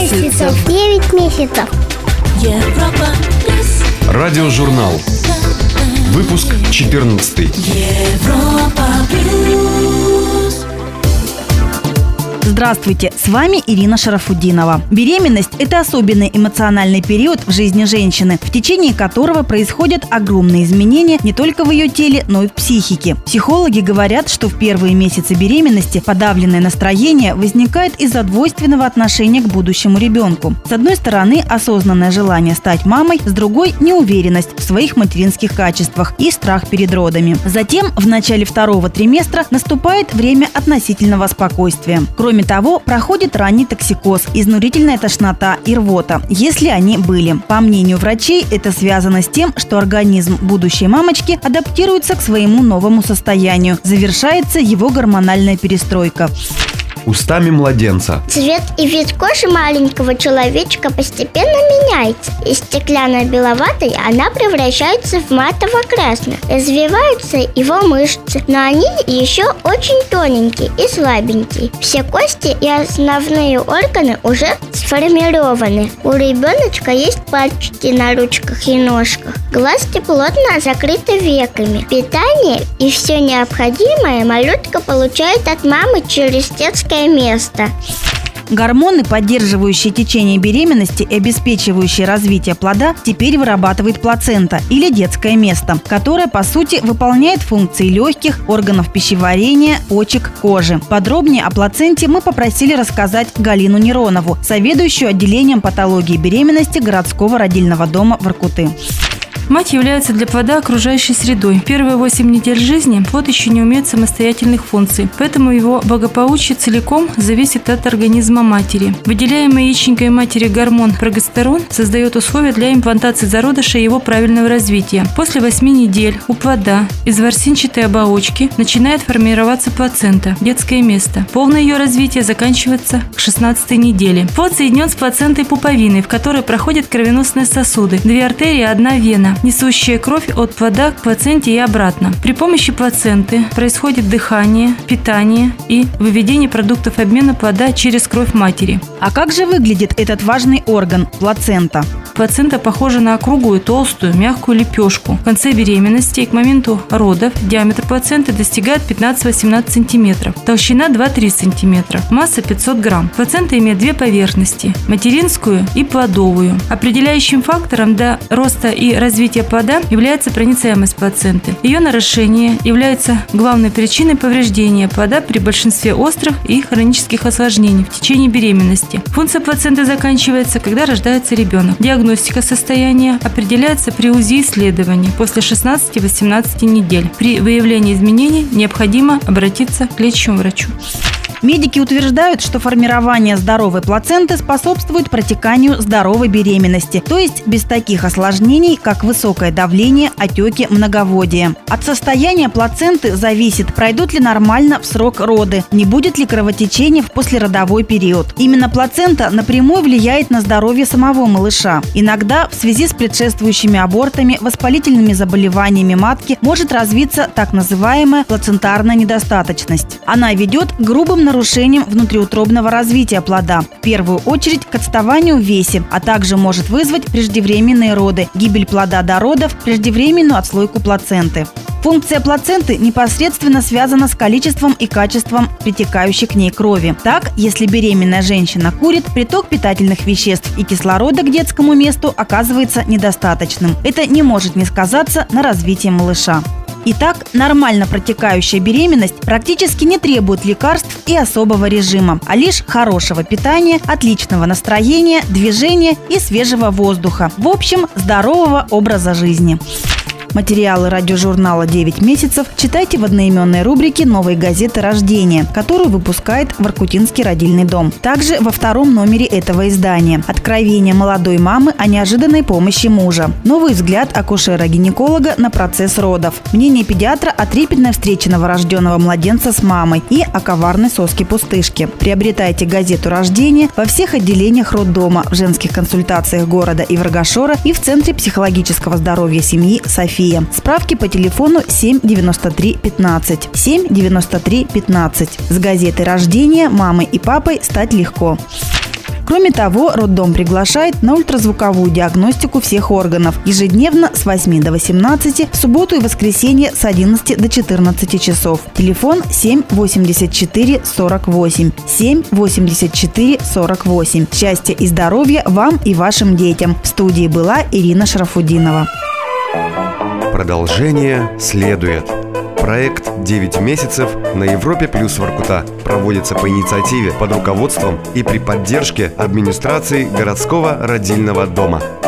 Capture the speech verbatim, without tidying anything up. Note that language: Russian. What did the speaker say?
месяцев. Девять месяцев. Европа плюс. Радиожурнал. Выпуск четырнадцатый. Европа плюс. Здравствуйте, с вами Ирина Шарафутдинова. Беременность – это особенный эмоциональный период в жизни женщины, в течение которого происходят огромные изменения не только в ее теле, но и в психике. Психологи говорят, что в первые месяцы беременности подавленное настроение возникает из-за двойственного отношения к будущему ребенку. С одной стороны, осознанное желание стать мамой, с другой – неуверенность в своих материнских качествах и страх перед родами. Затем, в начале второго триместра, наступает время относительного спокойствия. Кроме того, проходит ранний токсикоз, изнурительная тошнота и рвота, если они были. По мнению врачей, это связано с тем, что организм будущей мамочки адаптируется к своему новому состоянию. Завершается его гормональная перестройка. Устами младенца. Цвет и вид кожи маленького человечка постепенно меняется. Из стеклянно-беловатой она превращается в матово-красную. Развиваются его мышцы, но они еще очень тоненькие и слабенькие. Все кости и основные органы уже сформированы. У ребеночка есть пальчики на ручках и ножках. Глазки плотно закрыты веками. Питание и все необходимое малютка получает от мамы через детское место. Гормоны, поддерживающие течение беременности и обеспечивающие развитие плода, теперь вырабатывает плацента или детское место, которое, по сути, выполняет функции легких, органов пищеварения, почек, кожи. Подробнее о плаценте мы попросили рассказать Галину Неронову, заведующую отделением патологии беременности городского родильного дома Воркуты. Мать является для плода окружающей средой. Первые восемь недель жизни плод еще не имеет самостоятельных функций, поэтому его благополучие целиком зависит от организма матери. Выделяемый яичникой матери гормон прогестерон создает условия для имплантации зародыша и его правильного развития. После восьми недель у плода из ворсинчатой оболочки начинает формироваться плацента, детское место. Полное ее развитие заканчивается к шестнадцатой неделе. Плод соединен с плацентой пуповиной, в которой проходят кровеносные сосуды, две артерии, одна вена, несущая кровь от плода к плаценте и обратно. При помощи плаценты происходит дыхание, питание и выведение продуктов обмена плода через кровь матери. А как же выглядит этот важный орган – плацента? Плацента похожа на округлую, толстую, мягкую лепешку. В конце беременности и к моменту родов диаметр плаценты достигает пятнадцать-восемнадцать сантиметров, толщина два-три сантиметра, масса пятьсот грамм. Плацента имеет две поверхности – материнскую и плодовую. Определяющим фактором для роста и развития плода является проницаемость плаценты. Ее нарушение является главной причиной повреждения плода при большинстве острых и хронических осложнений в течение беременности. Функция плаценты заканчивается, когда рождается ребенок. Диагностика состояния определяется при УЗИ-исследовании после шестнадцати-восемнадцати недель. При выявлении изменений необходимо обратиться к лечащему врачу. Медики утверждают, что формирование здоровой плаценты способствует протеканию здоровой беременности, то есть без таких осложнений, как высокое давление, отеки, многоводие. От состояния плаценты зависит, пройдут ли нормально в срок роды, не будет ли кровотечения в послеродовой период. Именно плацента напрямую влияет на здоровье самого малыша. Иногда в связи с предшествующими абортами, воспалительными заболеваниями матки может развиться так называемая плацентарная недостаточность. Она ведет к грубым нарушением внутриутробного развития плода, в первую очередь к отставанию в весе, а также может вызвать преждевременные роды, гибель плода до родов, преждевременную отслойку плаценты. Функция плаценты непосредственно связана с количеством и качеством притекающей к ней крови. Так, если беременная женщина курит, приток питательных веществ и кислорода к детскому месту оказывается недостаточным. Это не может не сказаться на развитии малыша. Итак, нормально протекающая беременность практически не требует лекарств и особого режима, а лишь хорошего питания, отличного настроения, движения и свежего воздуха. В общем, здорового образа жизни. Материалы радиожурнала «девять месяцев» читайте в одноименной рубрике «Новой газеты рождения», которую выпускает Воркутинский родильный дом. Также во втором номере этого издания «Откровение молодой мамы о неожиданной помощи мужа». Новый взгляд акушера-гинеколога на процесс родов. Мнение педиатра о трепетной встрече новорожденного младенца с мамой и о коварной соске-пустышке. Приобретайте газету рождения во всех отделениях роддома, в женских консультациях города Иваргашора и в Центре психологического здоровья семьи «София». Справки по телефону семь девяносто три пятнадцать. семь девяносто три пятнадцать. С газетой рождения мамой и папой стать легко. Кроме того, роддом приглашает на ультразвуковую диагностику всех органов ежедневно с восьми до восемнадцати, в субботу и воскресенье с одиннадцати до четырнадцати часов. Телефон семь восемьдесят четыре сорок восемь. семь восемьдесят четыре сорок восемь. Счастья и здоровья вам и вашим детям. В студии была Ирина Шарафудинова. Продолжение следует. Проект «девять месяцев» на Европе плюс Воркута проводится по инициативе под руководством и при поддержке администрации городского родильного дома.